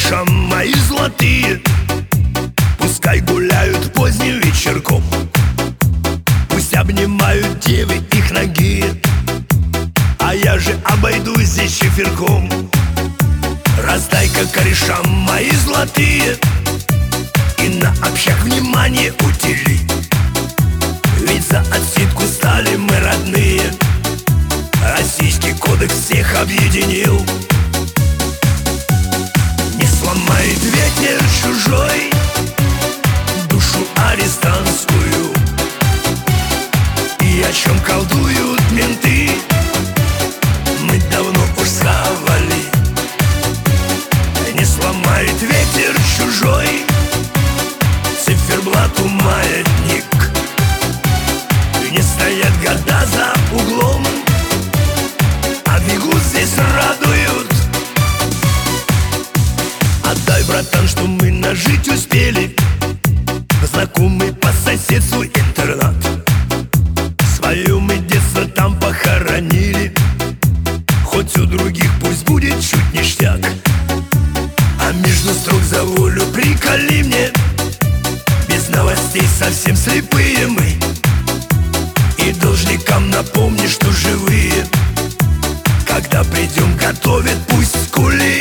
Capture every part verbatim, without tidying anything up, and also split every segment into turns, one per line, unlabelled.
кореша мои золотые, пускай гуляют поздним вечерком, пусть обнимают девы их ноги, а я же обойдусь здесь чиферком. Раздай-ка корешам мои золотые и на общак внимание удели, ведь за отсидку стали мы родные. Российский кодекс всех объединил. Не сломает ветер чужой душу арестантскую, и о чем колдуют менты мы давно уж схавали. Не сломает ветер чужой циферблату маятник, не стоят года за углом, а бегут здесь радуют. Отдай, братан, что мы нажить успели, знакомый по соседству интернат. Свое мы детство там похоронили, хоть у других пусть будет чуть ништяк. А между строк за волю приколи мне, без новостей совсем слепые мы, и должникам напомни, что живые, когда придем, готовят пусть скули.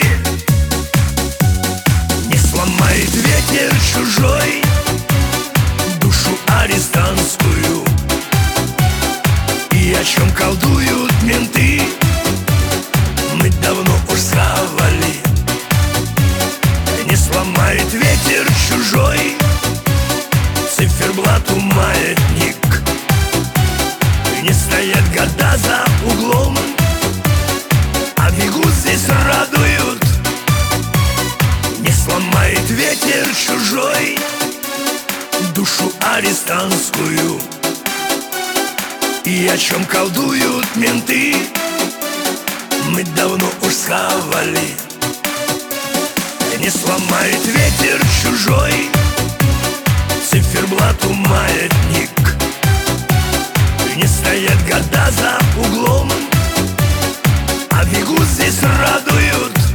Не сломает ветер чужой душу арестантскую, и о чем колдуют менты мы давно уж схавали. Не сломает ветер чужой циферблату маятник, не стоят года за углом, а бегут здесь радуют. Не сломает ветер чужой душу арестантскую, и о чем колдуют менты мы давно уж схавали. Не сломает ветер чужой циферблату маятник, не стоят года за углом, а бегут здесь радуют.